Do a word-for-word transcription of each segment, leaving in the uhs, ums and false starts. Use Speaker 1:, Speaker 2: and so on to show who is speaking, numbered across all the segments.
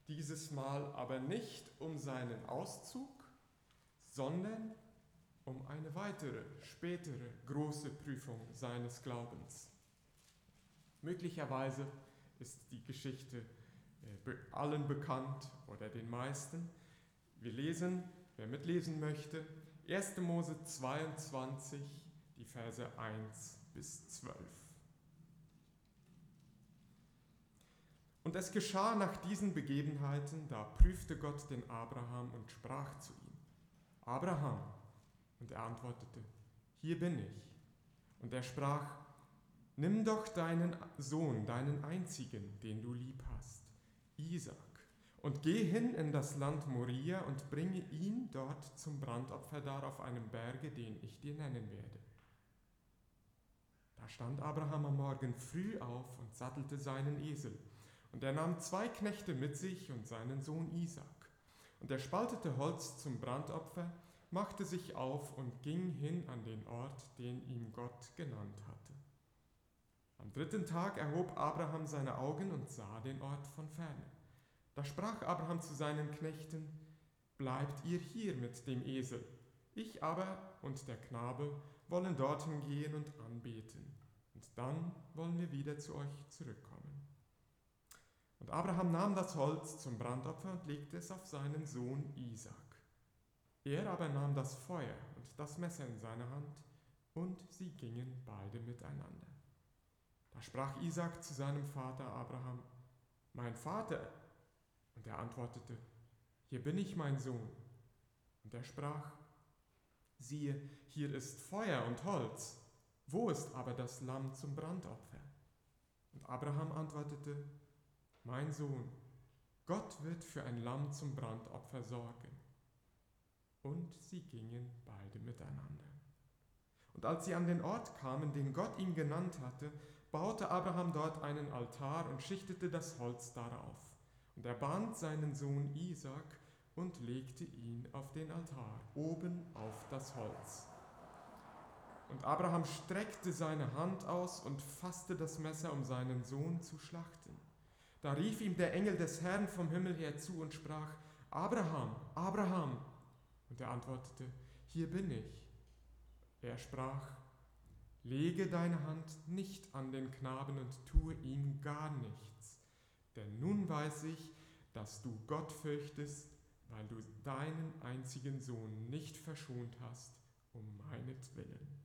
Speaker 1: Dieses Mal aber nicht um seinen Auszug, sondern um eine weitere, spätere große Prüfung seines Glaubens. Möglicherweise ist die Geschichte allen bekannt oder den meisten. Wir lesen, wer mitlesen möchte, erster Mose zweiundzwanzig, die Verse eins bis zwölf. Und es geschah nach diesen Begebenheiten, da prüfte Gott den Abraham und sprach zu ihm: Abraham. Und er antwortete: Hier bin ich. Und er sprach: Nimm doch deinen Sohn, deinen einzigen, den du lieb hast, Isaak, und geh hin in das Land Moria und bringe ihn dort zum Brandopfer dar auf einem Berge, den ich dir nennen werde. Da stand Abraham am Morgen früh auf und sattelte seinen Esel. Und er nahm zwei Knechte mit sich und seinen Sohn Isaak. Und er spaltete Holz zum Brandopfer, machte sich auf und ging hin an den Ort, den ihm Gott genannt hatte. Am dritten Tag erhob Abraham seine Augen und sah den Ort von ferne. Da sprach Abraham zu seinen Knechten: Bleibt ihr hier mit dem Esel, ich aber und der Knabe wollen dorthin gehen und anbeten, und dann wollen wir wieder zu euch zurückkommen. Und Abraham nahm das Holz zum Brandopfer und legte es auf seinen Sohn Isaak. Er aber nahm das Feuer und das Messer in seine Hand, und sie gingen beide miteinander. Da sprach Isaak zu seinem Vater Abraham: Mein Vater. Und er antwortete: Hier bin ich, mein Sohn. Und er sprach: Siehe, hier ist Feuer und Holz, wo ist aber das Lamm zum Brandopfer? Und Abraham antwortete: Mein Sohn, Gott wird für ein Lamm zum Brandopfer sorgen. Und sie gingen beide miteinander. Und als sie an den Ort kamen, den Gott ihm genannt hatte, baute Abraham dort einen Altar und schichtete das Holz darauf. Und er band seinen Sohn Isaak und legte ihn auf den Altar, oben auf das Holz. Und Abraham streckte seine Hand aus und fasste das Messer, um seinen Sohn zu schlachten. Da rief ihm der Engel des Herrn vom Himmel her zu und sprach: Abraham, Abraham. Und er antwortete: Hier bin ich. Er sprach: Lege deine Hand nicht an den Knaben und tue ihm gar nichts, denn nun weiß ich, dass du Gott fürchtest, weil du deinen einzigen Sohn nicht verschont hast, um meinetwillen.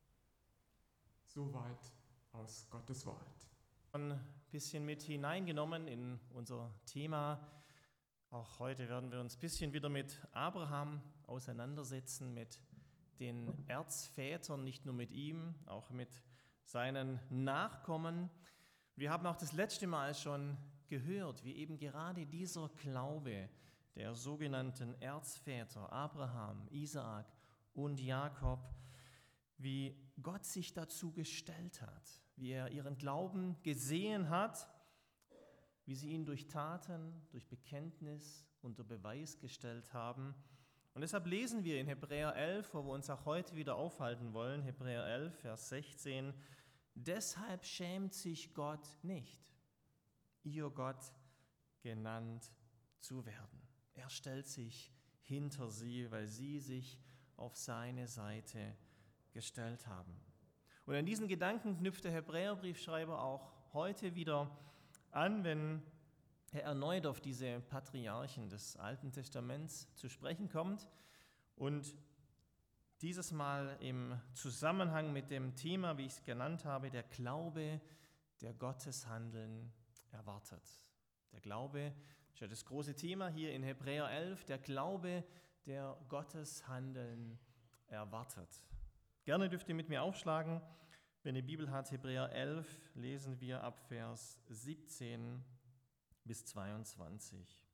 Speaker 1: Soweit aus Gottes Wort.
Speaker 2: Ein bisschen mit hineingenommen in unser Thema. Auch heute werden wir uns ein bisschen wieder mit Abraham auseinandersetzen, mit den Erzvätern, nicht nur mit ihm, auch mit seinen Nachkommen. Wir haben auch das letzte Mal schon gehört, wie eben gerade dieser Glaube der sogenannten Erzväter Abraham, Isaak und Jakob, wie Gott sich dazu gestellt hat, wie er ihren Glauben gesehen hat, wie sie ihn durch Taten, durch Bekenntnis unter Beweis gestellt haben. Und deshalb lesen wir in Hebräer elf, wo wir uns auch heute wieder aufhalten wollen, Hebräer elf, Vers sechzehn, deshalb schämt sich Gott nicht, ihr Gott genannt zu werden. Er stellt sich hinter sie, weil sie sich auf seine Seite gestellt haben. Und an diesen Gedanken knüpft der Hebräerbriefschreiber auch heute wieder an, wenn er erneut auf diese Patriarchen des Alten Testaments zu sprechen kommt und dieses Mal im Zusammenhang mit dem Thema, wie ich es genannt habe, der Glaube, der Gottes Handeln erwartet. Der Glaube, das ist ja das große Thema hier in Hebräer elf, der Glaube, der Gottes Handeln erwartet. Gerne dürft ihr mit mir aufschlagen, wenn ihr Bibel habt, Hebräer elf, lesen wir ab Vers siebzehn bis zweiundzwanzig.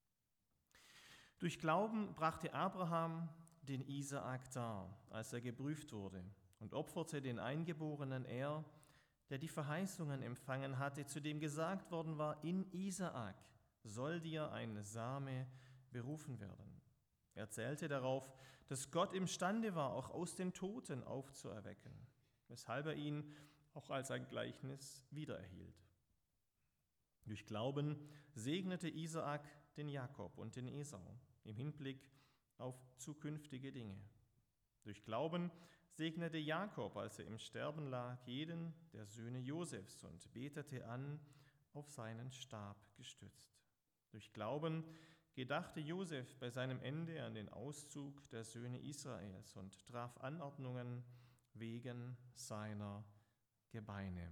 Speaker 2: Durch Glauben brachte Abraham den Isaak dar, als er geprüft wurde, und opferte den Eingeborenen, er, der die Verheißungen empfangen hatte, zu dem gesagt worden war, in Isaak soll dir ein Same berufen werden. Er zählte darauf, dass Gott imstande war, auch aus den Toten aufzuerwecken, weshalb er ihn auch als ein Gleichnis wiedererhielt. Durch Glauben segnete Isaak den Jakob und den Esau im Hinblick auf zukünftige Dinge. Durch Glauben segnete Jakob, als er im Sterben lag, jeden der Söhne Josefs und betete an, auf seinen Stab gestützt. Durch Glauben gedachte Josef bei seinem Ende an den Auszug der Söhne Israels und traf Anordnungen wegen seiner Gebeine.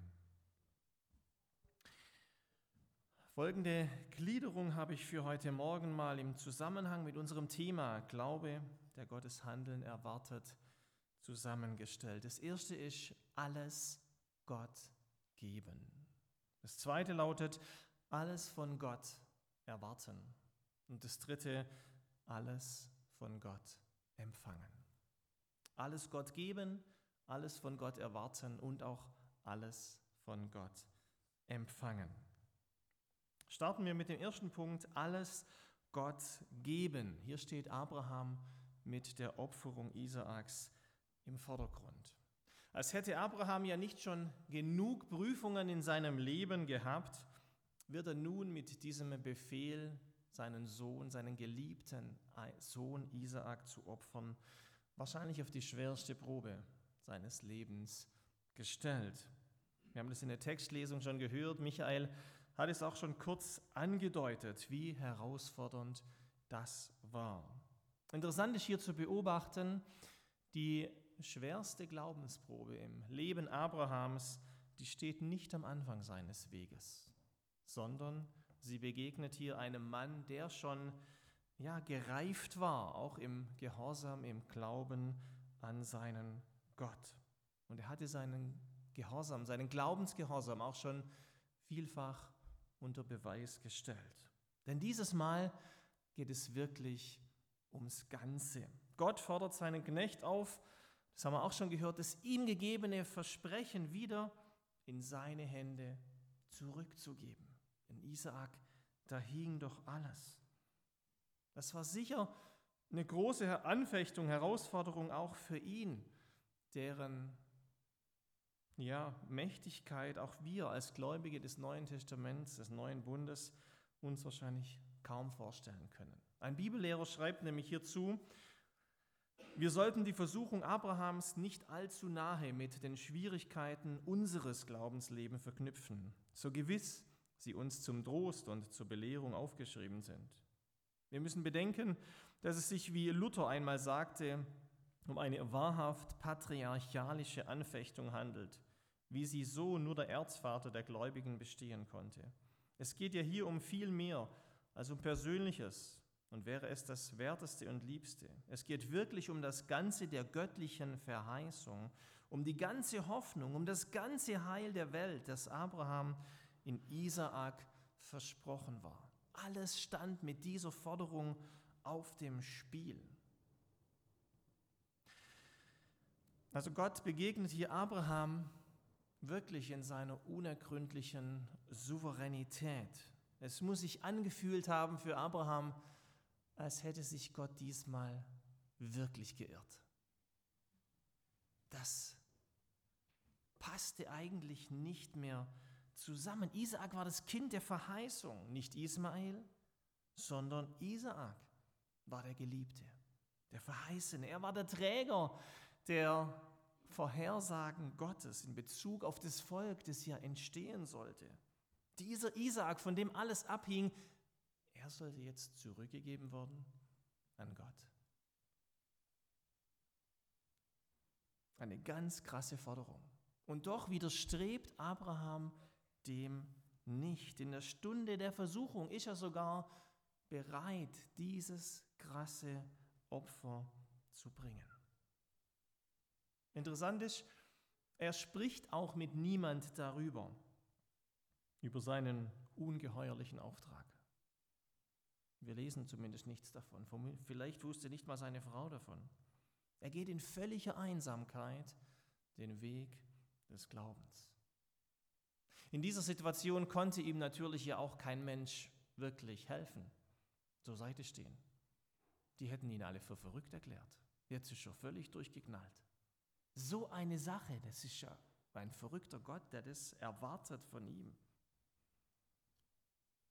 Speaker 2: Folgende Gliederung habe ich für heute Morgen mal im Zusammenhang mit unserem Thema Glaube, der Gottes Handeln erwartet, zusammengestellt. Das erste ist alles Gott geben. Das zweite lautet alles von Gott erwarten. Und das dritte, alles von Gott empfangen. Alles Gott geben, alles von Gott erwarten und auch alles von Gott empfangen. Starten wir mit dem ersten Punkt, alles Gott geben. Hier steht Abraham mit der Opferung Isaaks im Vordergrund. Als hätte Abraham ja nicht schon genug Prüfungen in seinem Leben gehabt, wird er nun mit diesem Befehl, seinen Sohn, seinen geliebten Sohn Isaak zu opfern, wahrscheinlich auf die schwerste Probe seines Lebens gestellt. Wir haben das in der Textlesung schon gehört. Michael hat es auch schon kurz angedeutet, wie herausfordernd das war. Interessant ist hier zu beobachten, die schwerste Glaubensprobe im Leben Abrahams, die steht nicht am Anfang seines Weges, sondern sie begegnet hier einem Mann, der schon ja, gereift war, auch im Gehorsam, im Glauben an seinen Gott. Und er hatte seinen Gehorsam, seinen Glaubensgehorsam auch schon vielfach unter Beweis gestellt. Denn dieses Mal geht es wirklich ums Ganze. Gott fordert seinen Knecht auf, das haben wir auch schon gehört, das ihm gegebene Versprechen wieder in seine Hände zurückzugeben. In Isaak, da hing doch alles. Das war sicher eine große Anfechtung, Herausforderung auch für ihn, deren ja, Mächtigkeit auch wir als Gläubige des Neuen Testaments, des Neuen Bundes, uns wahrscheinlich kaum vorstellen können. Ein Bibellehrer schreibt nämlich hierzu, wir sollten die Versuchung Abrahams nicht allzu nahe mit den Schwierigkeiten unseres Glaubenslebens verknüpfen, so gewiss sie uns zum Trost und zur Belehrung aufgeschrieben sind. Wir müssen bedenken, dass es sich, wie Luther einmal sagte, um eine wahrhaft patriarchalische Anfechtung handelt, wie sie so nur der Erzvater der Gläubigen bestehen konnte. Es geht ja hier um viel mehr als um Persönliches und wäre es das Werteste und Liebste. Es geht wirklich um das Ganze der göttlichen Verheißung, um die ganze Hoffnung, um das ganze Heil der Welt, das Abraham in Isaak versprochen war. Alles stand mit dieser Forderung auf dem Spiel. Also Gott begegnet hier Abraham wirklich in seiner unergründlichen Souveränität. Es muss sich angefühlt haben für Abraham, als hätte sich Gott diesmal wirklich geirrt. Das passte eigentlich nicht mehr zusammen. Isaak war das Kind der Verheißung, nicht Ismael, sondern Isaak war der Geliebte, der Verheißene. Er war der Träger der Vorhersagen Gottes in Bezug auf das Volk, das ja entstehen sollte. Dieser Isaak, von dem alles abhing, er sollte jetzt zurückgegeben werden an Gott. Eine ganz krasse Forderung. Und doch widerstrebt Abraham dem nicht. In der Stunde der Versuchung ist er sogar bereit, dieses krasse Opfer zu bringen. Interessant ist, er spricht auch mit niemand darüber, über seinen ungeheuerlichen Auftrag. Wir lesen zumindest nichts davon. Vielleicht wusste nicht mal seine Frau davon. Er geht in völliger Einsamkeit den Weg des Glaubens. In dieser Situation konnte ihm natürlich ja auch kein Mensch wirklich helfen, zur Seite stehen. Die hätten ihn alle für verrückt erklärt. Jetzt ist er völlig durchgeknallt. So eine Sache, das ist ja ein verrückter Gott, der das erwartet von ihm.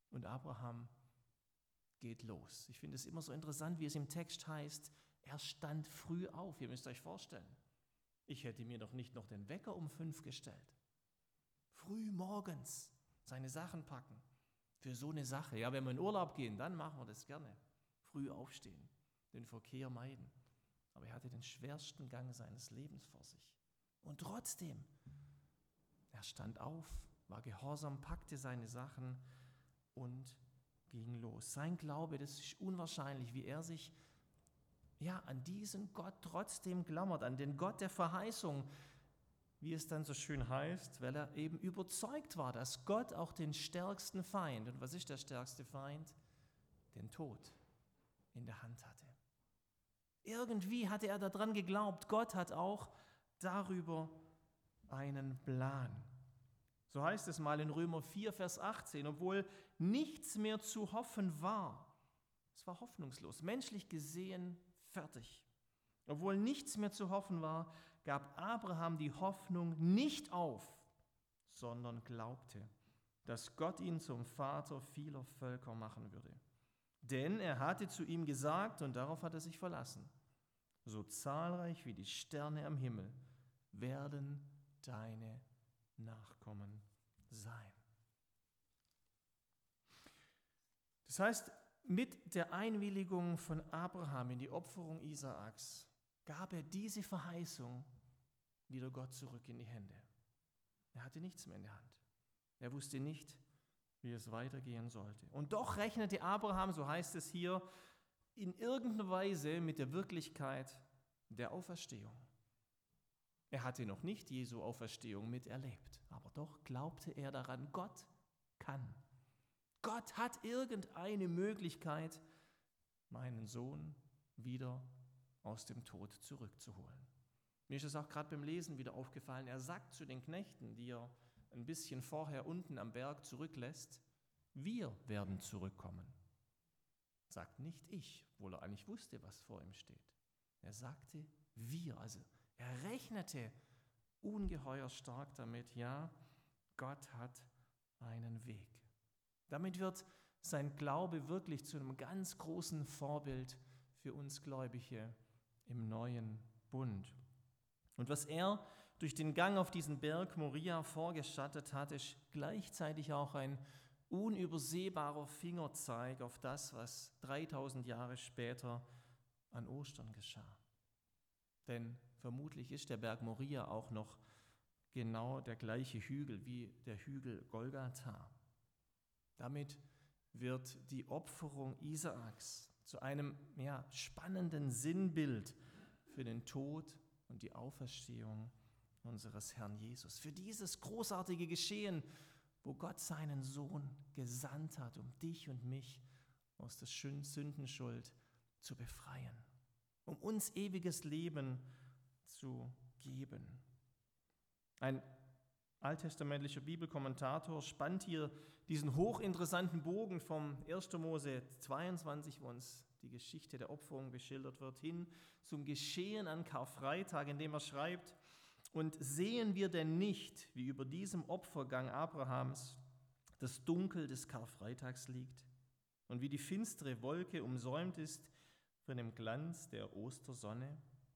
Speaker 2: Und Abraham geht los. Ich finde es immer so interessant, wie es im Text heißt, er stand früh auf. Ihr müsst euch vorstellen, ich hätte mir doch nicht noch den Wecker um fünf gestellt. Früh morgens seine Sachen packen. Für so eine Sache. Ja, wenn wir in Urlaub gehen, dann machen wir das gerne. Früh aufstehen, den Verkehr meiden. Aber er hatte den schwersten Gang seines Lebens vor sich. Und trotzdem, er stand auf, war gehorsam, packte seine Sachen und ging los. Sein Glaube, das ist unwahrscheinlich, wie er sich ja, an diesen Gott trotzdem klammert, an den Gott der Verheißung, wie es dann so schön heißt, weil er eben überzeugt war, dass Gott auch den stärksten Feind, und was ist der stärkste Feind? Den Tod in der Hand hatte. Irgendwie hatte er daran geglaubt, Gott hat auch darüber einen Plan. So heißt es mal in Römer vier, Vers achtzehn, obwohl nichts mehr zu hoffen war. Es war hoffnungslos, menschlich gesehen fertig. Obwohl nichts mehr zu hoffen war, gab Abraham die Hoffnung nicht auf, sondern glaubte, dass Gott ihn zum Vater vieler Völker machen würde. Denn er hatte zu ihm gesagt, und darauf hat er sich verlassen, so zahlreich wie die Sterne am Himmel werden deine Nachkommen sein. Das heißt, mit der Einwilligung von Abraham in die Opferung Isaaks gab er diese Verheißung wieder Gott zurück in die Hände. Er hatte nichts mehr in der Hand. Er wusste nicht, wie es weitergehen sollte. Und doch rechnete Abraham, so heißt es hier, in irgendeiner Weise mit der Wirklichkeit der Auferstehung. Er hatte noch nicht Jesu Auferstehung miterlebt, aber doch glaubte er daran, Gott kann. Gott hat irgendeine Möglichkeit, meinen Sohn wieder aus dem Tod zurückzuholen. Mir ist es auch gerade beim Lesen wieder aufgefallen, er sagt zu den Knechten, die er ein bisschen vorher unten am Berg zurücklässt, wir werden zurückkommen. Sagt nicht ich, obwohl er eigentlich wusste, was vor ihm steht. Er sagte wir, also er rechnete ungeheuer stark damit, ja, Gott hat einen Weg. Damit wird sein Glaube wirklich zu einem ganz großen Vorbild für uns Gläubige im neuen Bund. Und was er durch den Gang auf diesen Berg Moria vorgestattet hat, ist gleichzeitig auch ein unübersehbarer Fingerzeig auf das, was dreitausend Jahre später an Ostern geschah. Denn vermutlich ist der Berg Moria auch noch genau der gleiche Hügel wie der Hügel Golgatha. Damit wird die Opferung Isaaks zu einem ja, spannenden Sinnbild für den Tod und die Auferstehung unseres Herrn Jesus. Für dieses großartige Geschehen, wo Gott seinen Sohn gesandt hat, um dich und mich aus der Sündenschuld zu befreien, um uns ewiges Leben zu geben. Ein alttestamentlicher Bibelkommentator spannt hier diesen hochinteressanten Bogen vom ersten Mose zweiundzwanzig, wo uns die Geschichte der Opferung beschildert wird, hin zum Geschehen an Karfreitag, in dem er schreibt, und sehen wir denn nicht, wie über diesem Opfergang Abrahams das Dunkel des Karfreitags liegt und wie die finstere Wolke umsäumt ist von dem Glanz der Ostersonne?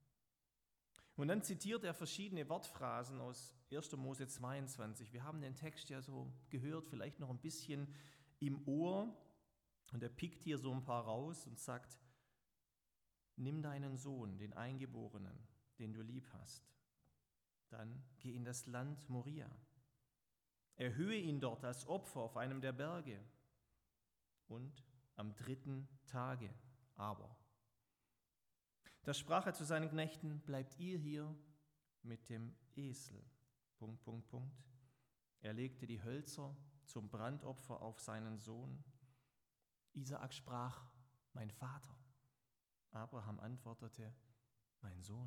Speaker 2: Und dann zitiert er verschiedene Wortphrasen aus ersten Mose zweiundzwanzig. Wir haben den Text ja so gehört, vielleicht noch ein bisschen im Ohr. Und er pickt hier so ein paar raus und sagt, nimm deinen Sohn, den Eingeborenen, den du lieb hast. Dann geh in das Land Moria. Erhöhe ihn dort als Opfer auf einem der Berge. Und am dritten Tage aber. Da sprach er zu seinen Knechten, bleibt ihr hier mit dem Esel. Punkt, Punkt, Punkt. Er legte die Hölzer zum Brandopfer auf seinen Sohn. Isaak sprach, mein Vater. Abraham antwortete, mein Sohn.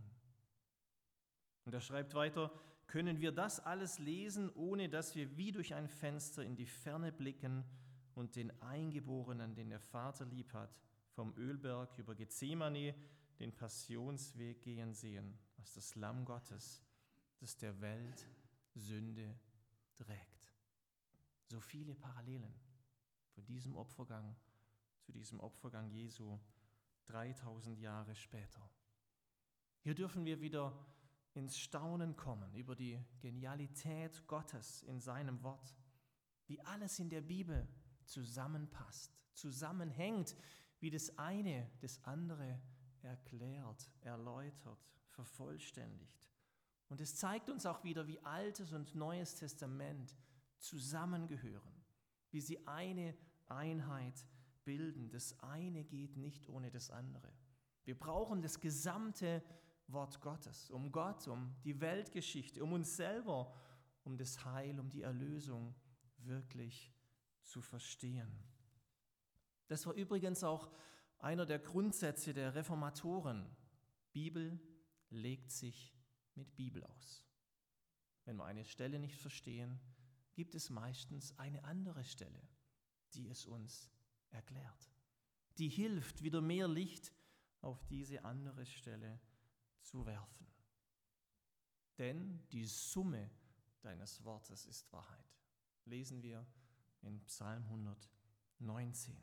Speaker 2: Und er schreibt weiter, können wir das alles lesen, ohne dass wir wie durch ein Fenster in die Ferne blicken und den Eingeborenen, den der Vater lieb hat, vom Ölberg über Gethsemane den Passionsweg gehen sehen, als das Lamm Gottes, das der Welt Sünde trägt. So viele Parallelen von diesem Opfergang zu diesem Opfergang Jesu dreitausend Jahre später. Hier dürfen wir wieder ins Staunen kommen über die Genialität Gottes in seinem Wort, wie alles in der Bibel zusammenpasst, zusammenhängt, wie das eine das andere erklärt, erläutert, vervollständigt. Und es zeigt uns auch wieder, wie Altes und Neues Testament zusammengehören, wie sie eine Einheit bilden. Das eine geht nicht ohne das andere. Wir brauchen das gesamte Wort Gottes, um Gott, um die Weltgeschichte, um uns selber, um das Heil, um die Erlösung wirklich zu verstehen. Das war übrigens auch einer der Grundsätze der Reformatoren. Bibel legt sich mit Bibel aus. Wenn wir eine Stelle nicht verstehen, gibt es meistens eine andere Stelle, die es uns erklärt, die hilft, wieder mehr Licht auf diese andere Stelle zu werfen. Denn die Summe deines Wortes ist Wahrheit. Lesen wir in Psalm hundertneunzehn.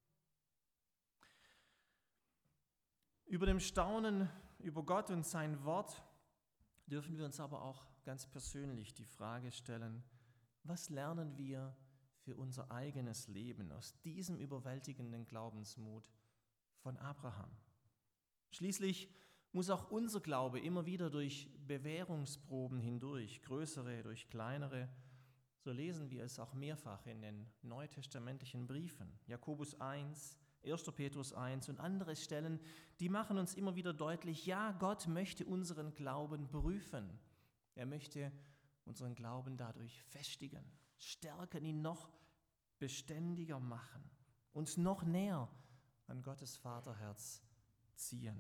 Speaker 2: Über dem Staunen über Gott und sein Wort dürfen wir uns aber auch ganz persönlich die Frage stellen, was lernen wir für unser eigenes Leben aus diesem überwältigenden Glaubensmut von Abraham? Schließlich muss auch unser Glaube immer wieder durch Bewährungsproben hindurch, größere durch kleinere. So lesen wir es auch mehrfach in den neutestamentlichen Briefen. Jakobus eins, erster Petrus eins und andere Stellen, die machen uns immer wieder deutlich, ja, Gott möchte unseren Glauben prüfen. Er möchte unseren Glauben dadurch festigen, stärken, ihn noch beständiger machen, uns noch näher an Gottes Vaterherz ziehen.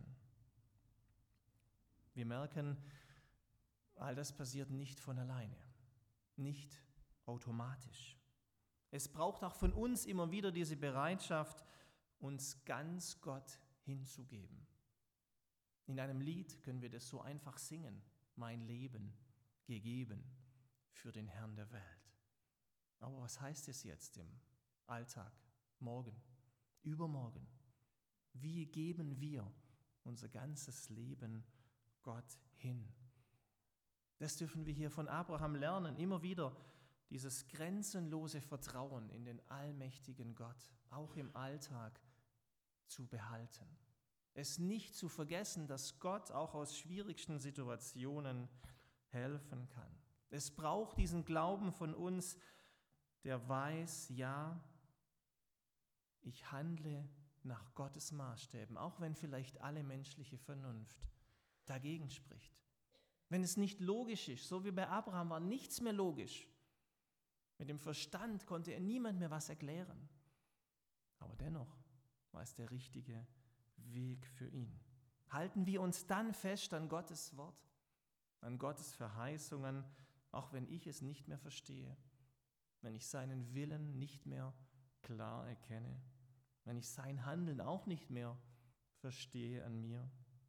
Speaker 2: Wir merken, all das passiert nicht von alleine, nicht automatisch. Es braucht auch von uns immer wieder diese Bereitschaft, uns ganz Gott hinzugeben. In einem Lied können wir das so einfach singen, mein Leben gegeben für den Herrn der Welt. Aber was heißt es jetzt im Alltag, morgen, übermorgen? Wie geben wir unser ganzes Leben Gott hin? Das dürfen wir hier von Abraham lernen, immer wieder dieses grenzenlose Vertrauen in den allmächtigen Gott, auch im Alltag zu behalten. Es nicht zu vergessen, dass Gott auch aus schwierigsten Situationen helfen kann. Es braucht diesen Glauben von uns, der weiß, ja, ich handle nach Gottes Maßstäben, auch wenn vielleicht alle menschliche Vernunft dagegen spricht. Wenn es nicht logisch ist, so wie bei Abraham war nichts mehr logisch. Mit dem Verstand konnte er niemand mehr was erklären. Aber dennoch war es der richtige Weg für ihn. Halten wir uns dann fest an Gottes Wort, an Gottes Verheißungen, auch wenn ich es nicht mehr verstehe, wenn ich seinen Willen nicht mehr klar erkenne, wenn ich sein Handeln auch nicht mehr verstehe an mir.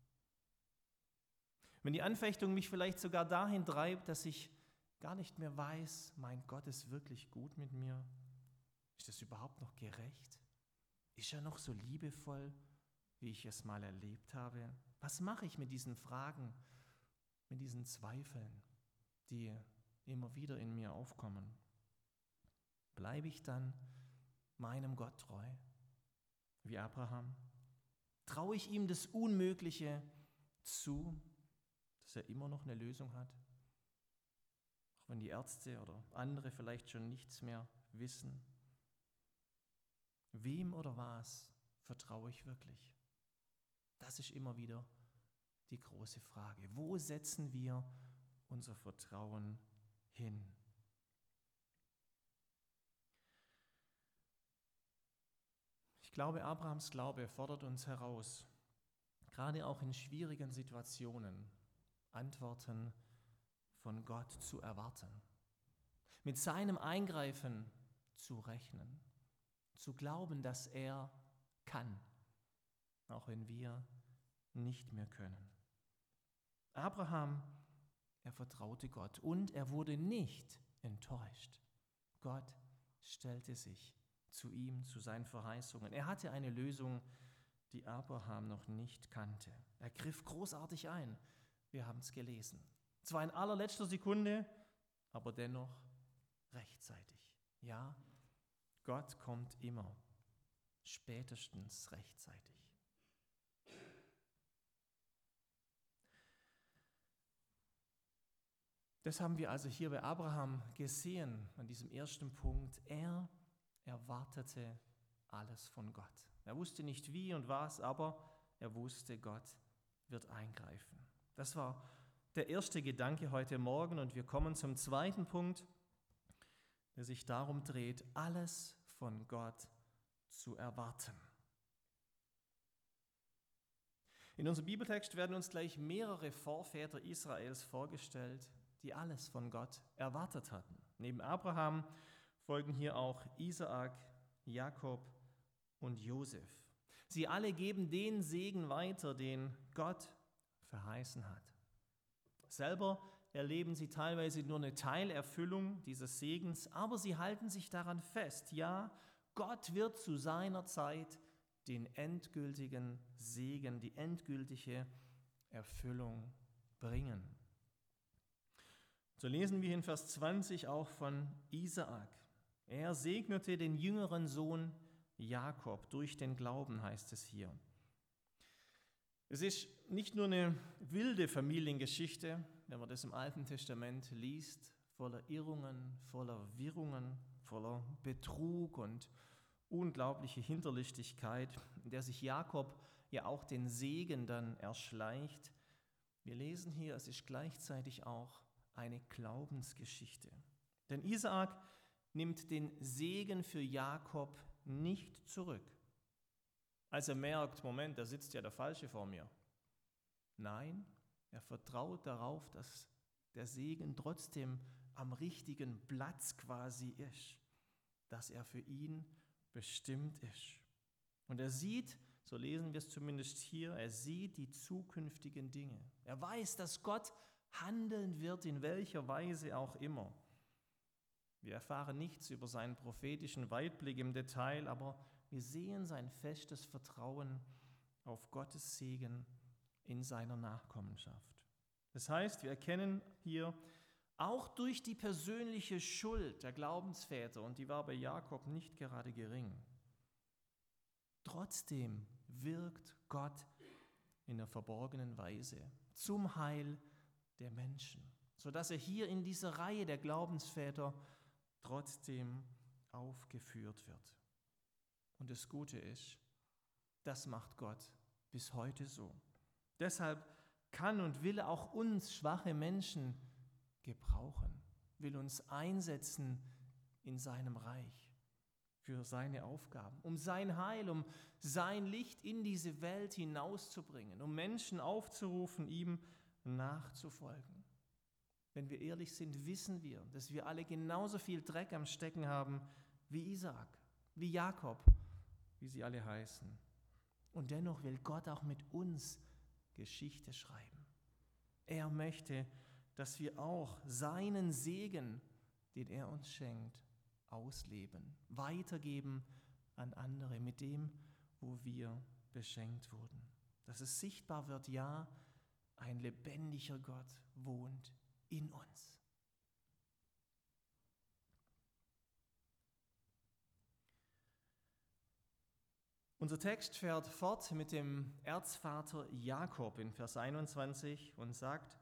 Speaker 2: Wenn die Anfechtung mich vielleicht sogar dahin treibt, dass ich gar nicht mehr weiß, mein Gott ist wirklich gut mit mir, ist das überhaupt noch gerecht? Ist er noch so liebevoll, wie ich es mal erlebt habe? Was mache ich mit diesen Fragen, mit diesen Zweifeln, die immer wieder in mir aufkommen? Bleibe ich dann meinem Gott treu, wie Abraham? Traue ich ihm das Unmögliche zu, dass er immer noch eine Lösung hat? Auch wenn die Ärzte oder andere vielleicht schon nichts mehr wissen. Wem oder was vertraue ich wirklich? Das ist immer wieder die große Frage. Wo setzen wir unser Vertrauen hin? Ich glaube, Abrahams Glaube fordert uns heraus, gerade auch in schwierigen Situationen Antworten von Gott zu erwarten, mit seinem Eingreifen zu rechnen, zu glauben, dass er kann, auch wenn wir nicht mehr können. Abraham, er vertraute Gott und er wurde nicht enttäuscht. Gott stellte sich zu ihm, zu seinen Verheißungen. Er hatte eine Lösung, die Abraham noch nicht kannte. Er griff großartig ein. Wir haben es gelesen. Zwar in allerletzter Sekunde, aber dennoch rechtzeitig. Ja, Gott kommt immer, spätestens rechtzeitig. Das haben wir also hier bei Abraham gesehen, an diesem ersten Punkt. Er erwartete alles von Gott. Er wusste nicht wie und was, aber er wusste, Gott wird eingreifen. Das war der erste Gedanke heute Morgen und wir kommen zum zweiten Punkt, der sich darum dreht, alles von Gott zu erwarten. In unserem Bibeltext werden uns gleich mehrere Vorväter Israels vorgestellt, die alles von Gott erwartet hatten. Neben Abraham folgen hier auch Isaak, Jakob und Josef. Sie alle geben den Segen weiter, den Gott verheißen hat. Selber erleben sie teilweise nur eine Teilerfüllung dieses Segens, aber sie halten sich daran fest. Ja, Gott wird zu seiner Zeit den endgültigen Segen, die endgültige Erfüllung bringen. So lesen wir in Vers zwanzig auch von Isaak. Er segnete den jüngeren Sohn Jakob durch den Glauben, heißt es hier. Es ist nicht nur eine wilde Familiengeschichte, wenn man das im Alten Testament liest, voller Irrungen, voller Wirrungen, voller Betrug und unglaubliche Hinterlistigkeit, in der sich Jakob ja auch den Segen dann erschleicht. Wir lesen hier, es ist gleichzeitig auch eine Glaubensgeschichte. Denn Isaak nimmt den Segen für Jakob nicht zurück. Als er merkt, Moment, da sitzt ja der Falsche vor mir. Nein, er vertraut darauf, dass der Segen trotzdem am richtigen Platz quasi ist, dass er für ihn bestimmt ist. Und er sieht, so lesen wir es zumindest hier, er sieht die zukünftigen Dinge. Er weiß, dass Gott handeln wird, in welcher Weise auch immer. Wir erfahren nichts über seinen prophetischen Weitblick im Detail, aber wir sehen sein festes Vertrauen auf Gottes Segen in seiner Nachkommenschaft. Das heißt, wir erkennen hier auch durch die persönliche Schuld der Glaubensväter, und die war bei Jakob nicht gerade gering, trotzdem wirkt Gott in der verborgenen Weise zum Heil der Menschen, sodass er hier in dieser Reihe der Glaubensväter trotzdem aufgeführt wird. Und das Gute ist, das macht Gott bis heute so. Deshalb kann und will er auch uns schwache Menschen gebrauchen, will uns einsetzen in seinem Reich für seine Aufgaben, um sein Heil, um sein Licht in diese Welt hinauszubringen, um Menschen aufzurufen, ihm nachzufolgen. Wenn wir ehrlich sind, wissen wir, dass wir alle genauso viel Dreck am Stecken haben wie Isaak, wie Jakob, wie sie alle heißen. Und dennoch will Gott auch mit uns Geschichte schreiben. Er möchte, dass wir auch seinen Segen, den er uns schenkt, ausleben, weitergeben an andere mit dem, wo wir beschenkt wurden. Dass es sichtbar wird, ja, ein lebendiger Gott wohnt in uns. Unser Text fährt fort mit dem Erzvater Jakob in Vers einundzwanzig und sagt,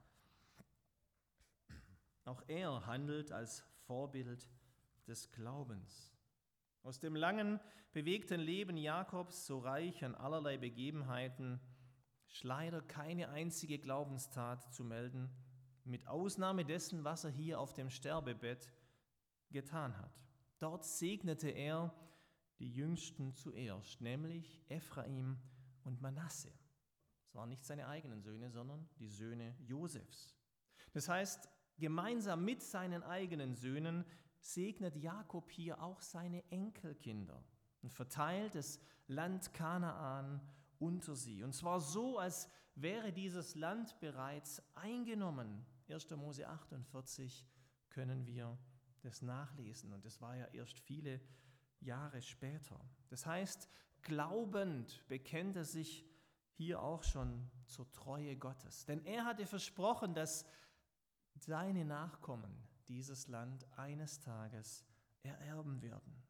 Speaker 2: auch er handelt als Vorbild des Glaubens. Aus dem langen, bewegten Leben Jakobs, so reich an allerlei Begebenheiten, ist leider keine einzige Glaubenstat zu melden, mit Ausnahme dessen, was er hier auf dem Sterbebett getan hat. Dort segnete er die Jüngsten zuerst, nämlich Ephraim und Manasse. Es waren nicht seine eigenen Söhne, sondern die Söhne Josefs. Das heißt, gemeinsam mit seinen eigenen Söhnen segnet Jakob hier auch seine Enkelkinder und verteilt das Land Kanaan unter sie. Und zwar so, als wäre dieses Land bereits eingenommen. erster Mose achtundvierzig können wir das nachlesen. Und es war ja erst viele Jahre später. Das heißt, glaubend bekennt er sich hier auch schon zur Treue Gottes. Denn er hatte versprochen, dass seine Nachkommen dieses Land eines Tages ererben werden.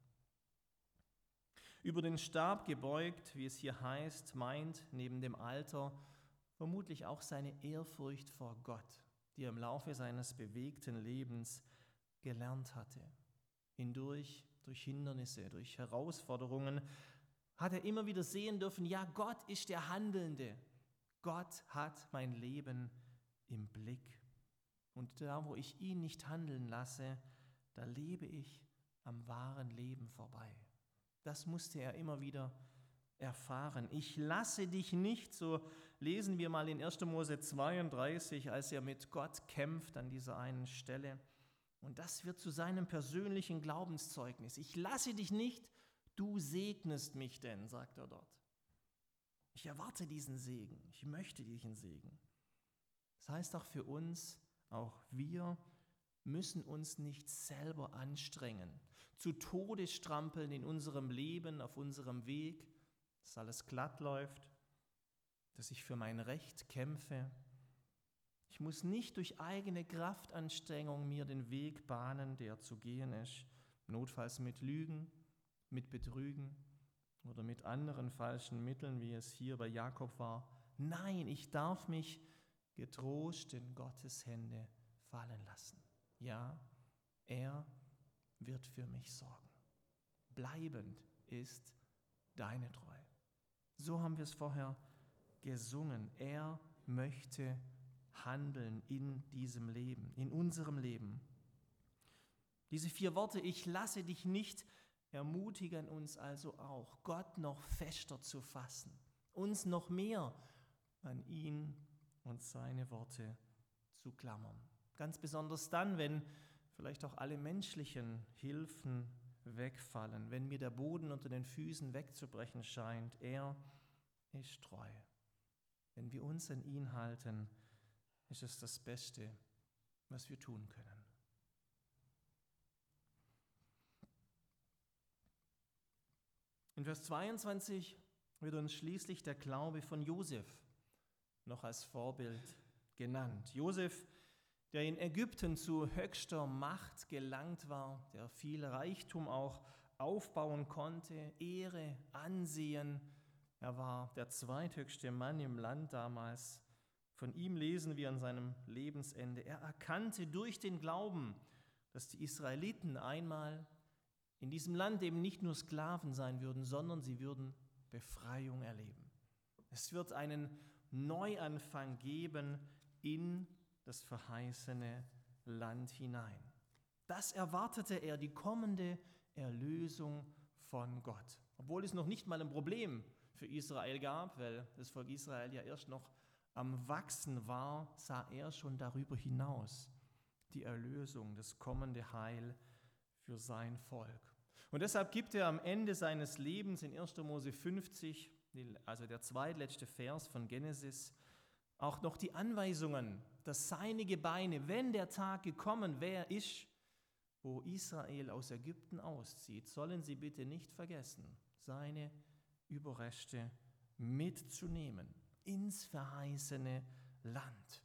Speaker 2: Über den Stab gebeugt, wie es hier heißt, meint neben dem Alter vermutlich auch seine Ehrfurcht vor Gott, die er im Laufe seines bewegten Lebens gelernt hatte. Hindurch, durch Hindernisse, durch Herausforderungen hat er immer wieder sehen dürfen, ja, Gott ist der Handelnde. Gott hat mein Leben im Blick. Und da, wo ich ihn nicht handeln lasse, da lebe ich am wahren Leben vorbei. Das musste er immer wieder erfahren. Ich lasse dich nicht, so lesen wir mal in erster Mose zweiunddreißig, als er mit Gott kämpft an dieser einen Stelle. Und das wird zu seinem persönlichen Glaubenszeugnis. Ich lasse dich nicht, du segnest mich denn, sagt er dort. Ich erwarte diesen Segen, ich möchte diesen Segen. Das heißt auch für uns, auch wir müssen uns nicht selber anstrengen, zu Tode strampeln in unserem Leben, auf unserem Weg, dass alles glatt läuft, dass ich für mein Recht kämpfe. Ich muss nicht durch eigene Kraftanstrengung mir den Weg bahnen, der zu gehen ist, notfalls mit Lügen, mit Betrügen oder mit anderen falschen Mitteln, wie es hier bei Jakob war. Nein, ich darf mich getrost in Gottes Hände fallen lassen. Ja, er wird für mich sorgen. Bleibend ist deine Treue. So haben wir es vorher gesungen. Er möchte handeln in diesem Leben, in unserem Leben. Diese vier Worte, ich lasse dich nicht, ermutigen uns also auch, Gott noch fester zu fassen, uns noch mehr an ihn und seine Worte zu klammern. Ganz besonders dann, wenn vielleicht auch alle menschlichen Hilfen wegfallen, wenn mir der Boden unter den Füßen wegzubrechen scheint. Er ist treu. Wenn wir uns an ihn halten, ist es das Beste, was wir tun können. In Vers zweiundzwanzig wird uns schließlich der Glaube von Josef noch als Vorbild genannt. Josef, der in Ägypten zu höchster Macht gelangt war, der viel Reichtum auch aufbauen konnte, Ehre, Ansehen. Er war der zweithöchste Mann im Land damals. Von ihm lesen wir an seinem Lebensende. Er erkannte durch den Glauben, dass die Israeliten einmal in diesem Land eben nicht nur Sklaven sein würden, sondern sie würden Befreiung erleben. Es wird einen Neuanfang geben in das verheißene Land hinein. Das erwartete er, die kommende Erlösung von Gott. Obwohl es noch nicht mal ein Problem für Israel gab, weil das Volk Israel ja erst noch am Wachsen war, sah er schon darüber hinaus die Erlösung, das kommende Heil für sein Volk. Und deshalb gibt er am Ende seines Lebens in erster Mose fünfzig, also der zweitletzte Vers von Genesis, auch noch die Anweisungen, dass seine Gebeine, wenn der Tag gekommen wäre, ist, wo Israel aus Ägypten auszieht, sollen sie bitte nicht vergessen, seine Überreste mitzunehmen ins verheißene Land.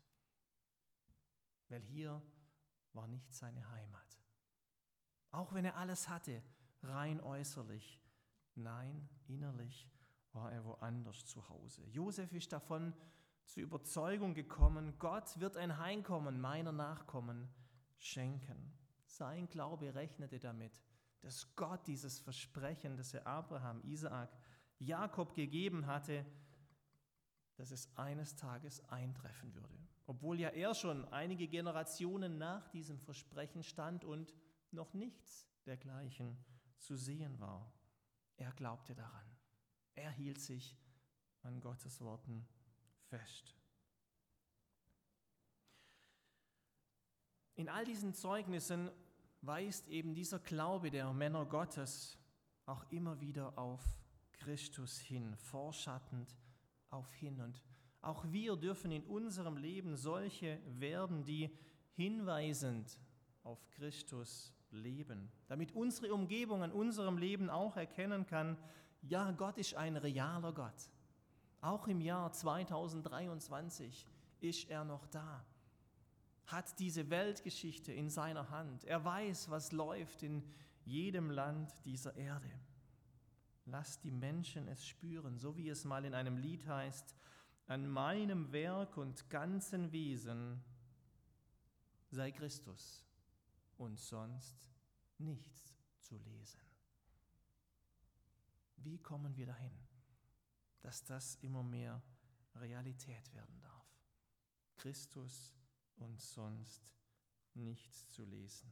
Speaker 2: Weil hier war nicht seine Heimat. Auch wenn er alles hatte, rein äußerlich, nein, innerlich war er woanders zu Hause. Josef ist davon zur Überzeugung gekommen, Gott wird ein Heimkommen meiner Nachkommen schenken. Sein Glaube rechnete damit, dass Gott dieses Versprechen, das er Abraham, Isaak, Jakob gegeben hatte, dass es eines Tages eintreffen würde. Obwohl ja er schon einige Generationen nach diesem Versprechen stand und noch nichts dergleichen zu sehen war. Er glaubte daran. Er hielt sich an Gottes Worten fest. In all diesen Zeugnissen weist eben dieser Glaube der Männer Gottes auch immer wieder auf Christus hin, vorschattend auf hin. Und auch wir dürfen in unserem Leben solche werden, die hinweisend auf Christus leben, damit unsere Umgebung an unserem Leben auch erkennen kann, ja, Gott ist ein realer Gott. Auch im Jahr zweitausenddreiundzwanzig ist er noch da, hat diese Weltgeschichte in seiner Hand. Er weiß, was läuft in jedem Land dieser Erde. Lasst die Menschen es spüren, so wie es mal in einem Lied heißt, an meinem Werk und ganzen Wesen sei Christus und sonst nichts zu lesen. Wie kommen wir dahin, dass das immer mehr Realität werden darf? Christus und sonst nichts zu lesen.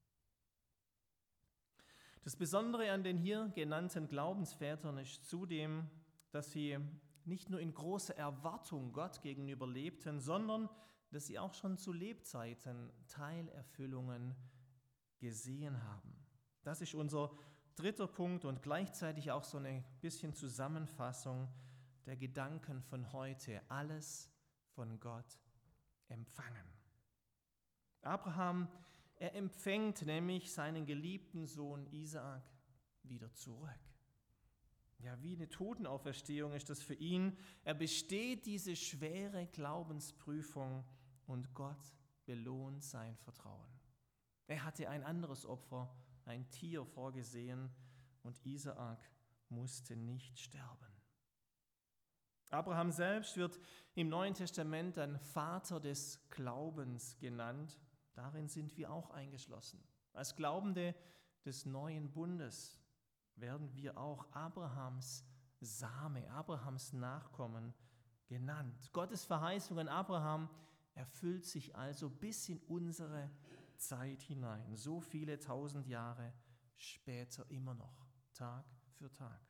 Speaker 2: Das Besondere an den hier genannten Glaubensvätern ist zudem, dass sie nicht nur in großer Erwartung Gott gegenüber lebten, sondern dass sie auch schon zu Lebzeiten Teilerfüllungen gesehen haben. Das ist unser dritter Punkt und gleichzeitig auch so ein bisschen Zusammenfassung der Gedanken von heute. Alles von Gott empfangen. Abraham, er empfängt nämlich seinen geliebten Sohn Isaak wieder zurück. Ja, wie eine Totenauferstehung ist das für ihn. Er besteht diese schwere Glaubensprüfung und Gott belohnt sein Vertrauen. Er hatte ein anderes Opfer, ein Tier vorgesehen und Isaak musste nicht sterben. Abraham selbst wird im Neuen Testament ein Vater des Glaubens genannt. Darin sind wir auch eingeschlossen. Als Glaubende des neuen Bundes werden wir auch Abrahams Same, Abrahams Nachkommen genannt. Gottes Verheißung an Abraham erfüllt sich also bis in unsere Zeit hinein, so viele tausend Jahre später immer noch, Tag für Tag.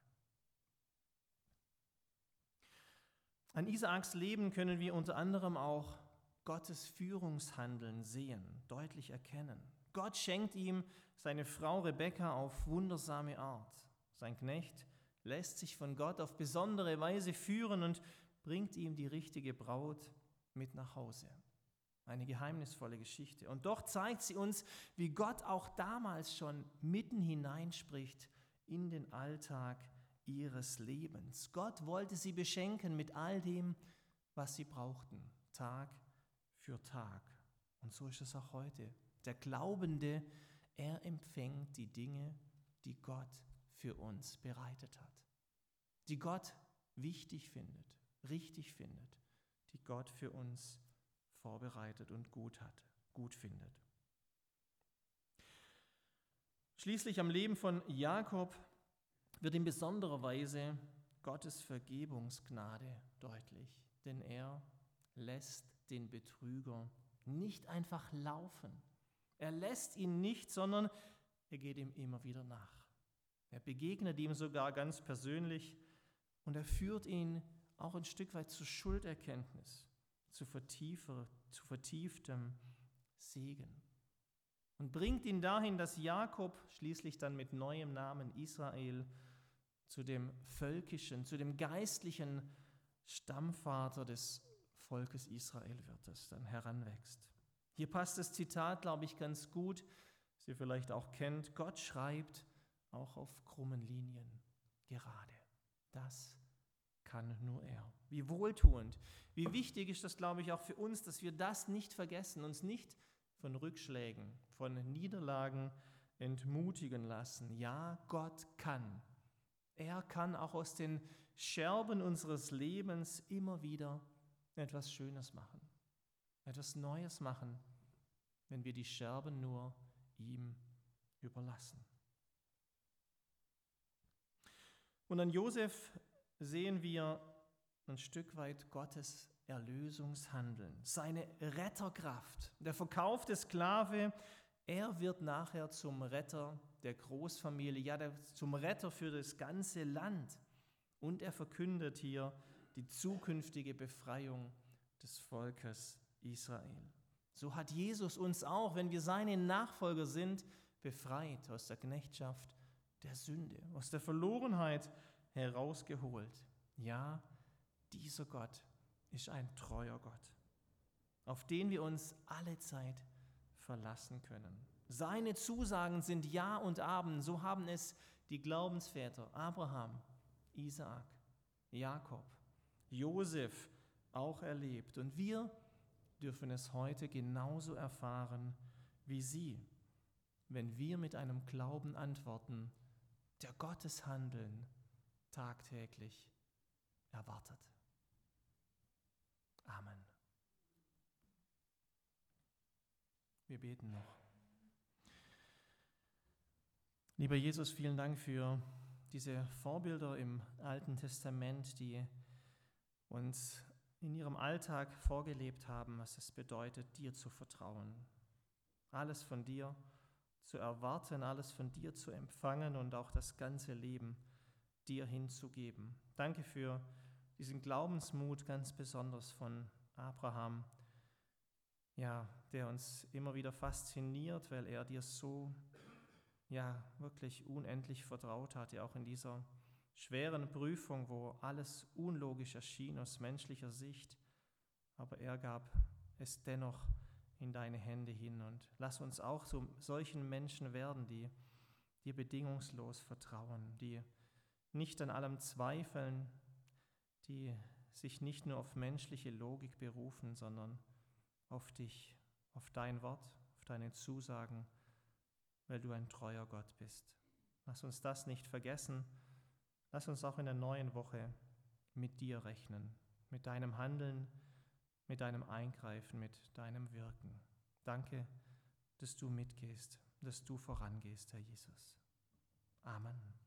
Speaker 2: An Isaaks Leben können wir unter anderem auch Gottes Führungshandeln sehen, deutlich erkennen. Gott schenkt ihm seine Frau Rebekka auf wundersame Art. Sein Knecht lässt sich von Gott auf besondere Weise führen und bringt ihm die richtige Braut mit nach Hause. Eine geheimnisvolle Geschichte. Und doch zeigt sie uns, wie Gott auch damals schon mitten hineinspricht in den Alltag ihres Lebens. Gott wollte sie beschenken mit all dem, was sie brauchten, Tag für Tag. Und so ist es auch heute. Der Glaubende, er empfängt die Dinge, die Gott für uns bereitet hat, die Gott wichtig findet, richtig findet, die Gott für uns vorbereitet und gut hat, gut findet. Schließlich am Leben von Jakob wird in besonderer Weise Gottes Vergebungsgnade deutlich, denn er lässt den Betrüger nicht einfach laufen. Er lässt ihn nicht, sondern er geht ihm immer wieder nach. Er begegnet ihm sogar ganz persönlich und er führt ihn auch ein Stück weit zur Schulderkenntnis, zu, vertiefer, zu vertieftem Segen und bringt ihn dahin, dass Jakob schließlich dann mit neuem Namen Israel zu dem völkischen, zu dem geistlichen Stammvater des Volkes Israel wird, das dann heranwächst. Hier passt das Zitat, glaube ich, ganz gut, das ihr vielleicht auch kennt. Gott schreibt auch auf krummen Linien gerade. Das kann nur er. Wie wohltuend, wie wichtig ist das, glaube ich, auch für uns, dass wir das nicht vergessen, uns nicht von Rückschlägen, von Niederlagen entmutigen lassen. Ja, Gott kann. Er kann auch aus den Scherben unseres Lebens immer wieder etwas Schönes machen, etwas Neues machen, wenn wir die Scherben nur ihm überlassen. Und an Josef sehen wir ein Stück weit Gottes Erlösungshandeln, seine Retterkraft. Der verkaufte Sklave, er wird nachher zum Retter der Großfamilie, ja der, zum Retter für das ganze Land. Und er verkündet hier die zukünftige Befreiung des Volkes Israel. So hat Jesus uns auch, wenn wir seine Nachfolger sind, befreit aus der Knechtschaft der Sünde, aus der Verlorenheit herausgeholt. Ja, dieser Gott ist ein treuer Gott, auf den wir uns alle Zeit verlassen können. Seine Zusagen sind Ja und Amen. So haben es die Glaubensväter Abraham, Isaak, Jakob, Josef auch erlebt. Und wir dürfen es heute genauso erfahren wie sie, wenn wir mit einem Glauben antworten, der Gottes Handeln tagtäglich erwartet. Amen. Wir beten noch. Lieber Jesus, vielen Dank für diese Vorbilder im Alten Testament, die uns in ihrem Alltag vorgelebt haben, was es bedeutet, dir zu vertrauen. Alles von dir zu erwarten, alles von dir zu empfangen und auch das ganze Leben dir hinzugeben. Danke für diesen Glaubensmut, ganz besonders von Abraham, ja, der uns immer wieder fasziniert, weil er dir so ja, wirklich unendlich vertraut hat, ja auch in dieser schweren Prüfung, wo alles unlogisch erschien aus menschlicher Sicht, aber er gab es dennoch in deine Hände hin. Und lass uns auch zu solchen Menschen werden, die dir bedingungslos vertrauen, die nicht an allem zweifeln, die sich nicht nur auf menschliche Logik berufen, sondern auf dich, auf dein Wort, auf deine Zusagen, weil du ein treuer Gott bist. Lass uns das nicht vergessen. Lass uns auch in der neuen Woche mit dir rechnen, mit deinem Handeln, mit deinem Eingreifen, mit deinem Wirken. Danke, dass du mitgehst, dass du vorangehst, Herr Jesus. Amen.